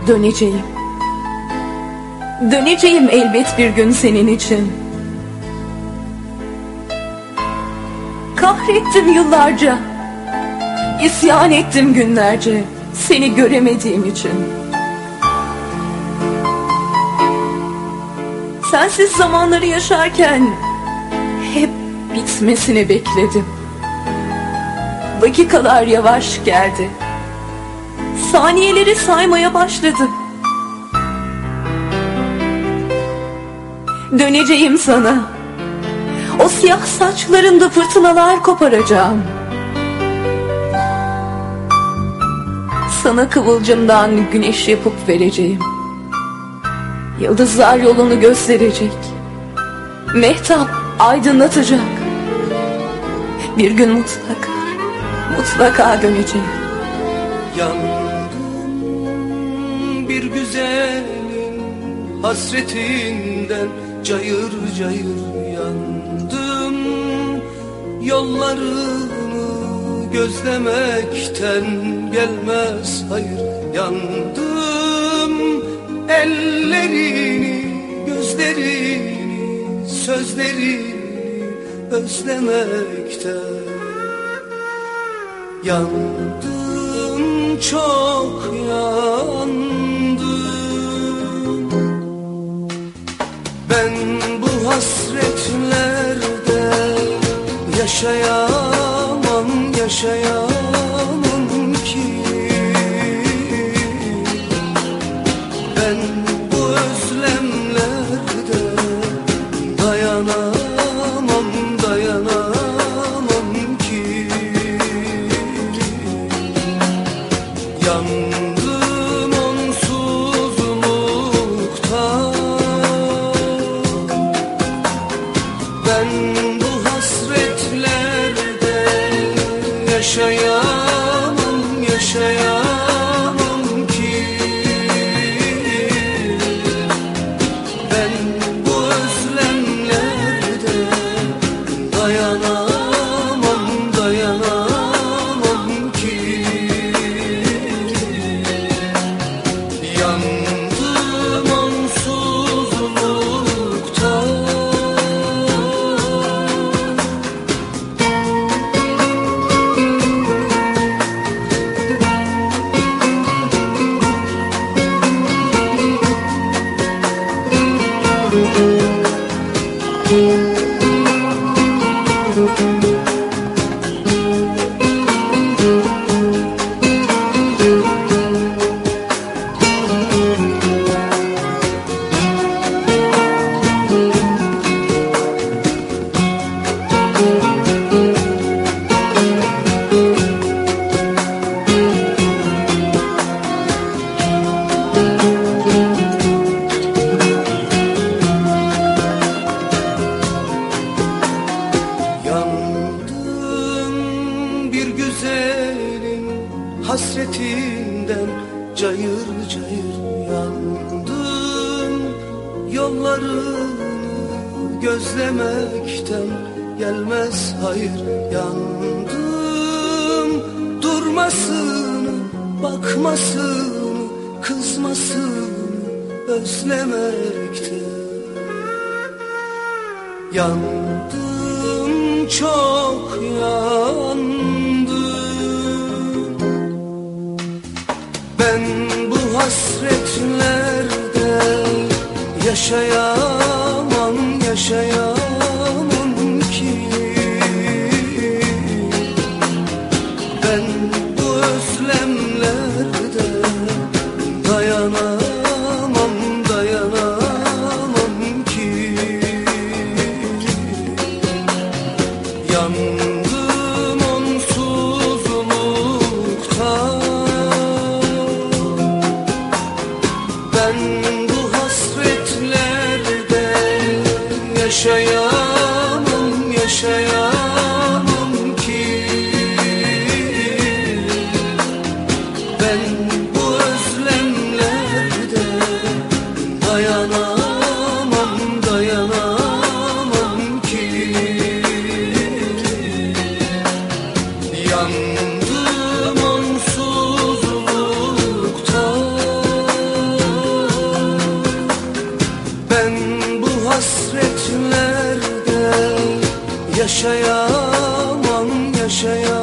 Döneceğim. Döneceğim elbet bir gün senin için. Kahrettim yıllarca, isyan ettim günlerce seni göremediğim için. Sensiz zamanları yaşarken hep bitmesini bekledim. Dakikalar yavaş geldi, saniyeleri saymaya başladım. Döneceğim sana, o siyah saçlarında fırtınalar koparacağım. Sana kıvılcımdan güneş yapıp vereceğim. Yıldızlar yolunu gösterecek, mehtap aydınlatacak. Bir gün mutlaka döneceğim. Yandım bir güzelin hasretinden, cayır cayır yandım. Yollarını gözlemekten gelmez hayır. Yandım ellerini, gözlerini, sözlerini özlemekten. Yandım, çok yandım. Ben bu hasretlerde yaşayamam, yaşayamam ki. Ben bu özlemlerde dayanamam, dayanamam ki. Yandım onsuzluktan. Ben bu hasretlerde yaşayamam, yaşayamam ki. Ben bu özlemlerde dayanamam, dayanamam ki. Yandım onsuzluktan. Hasretinden cayır cayır yandım. Yollarını gözlemekten gelmez hayır. Yandım, durmasını, bakmasını, kızmasını özlemekten. Yandım, çok yandım. Ben bu hasretlerde yaşayamam, yaşayamam ki. Ben bu özlemlerde dayanamam, dayanamam ki. Yandım onsuzluktan. Ben bu hasretlerde yaşayamam, yaşayamam ki. Ben bu özlemlerde dayanamam, dayanamam ki. yaşayamam